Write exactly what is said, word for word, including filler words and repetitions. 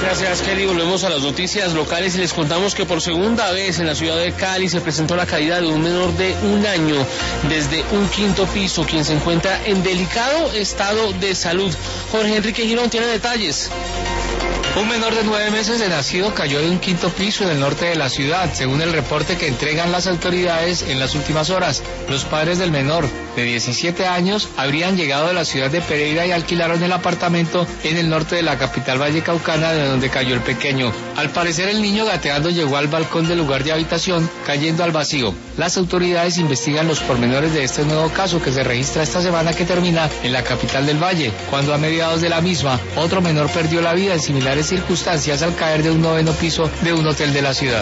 Gracias, Kelly. Volvemos a las noticias locales y les contamos que por segunda vez en la ciudad de Cali se presentó la caída de un menor de un año desde un quinto piso, quien se encuentra en delicado estado de salud. Jorge Enrique Girón tiene detalles. Un menor de nueve meses de nacido cayó de un quinto piso en el norte de la ciudad, según el reporte que entregan las autoridades en las últimas horas. Los padres del menor, de diecisiete años, habrían llegado de la ciudad de Pereira y alquilaron el apartamento en el norte de la capital vallecaucana, de donde cayó el pequeño. Al parecer, el niño gateando llegó al balcón del lugar de habitación, cayendo al vacío. Las autoridades investigan los pormenores de este nuevo caso que se registra esta semana que termina en la capital del Valle, cuando a mediados de la misma, otro menor perdió la vida en similares circunstancias al caer de un noveno piso de un hotel de la ciudad.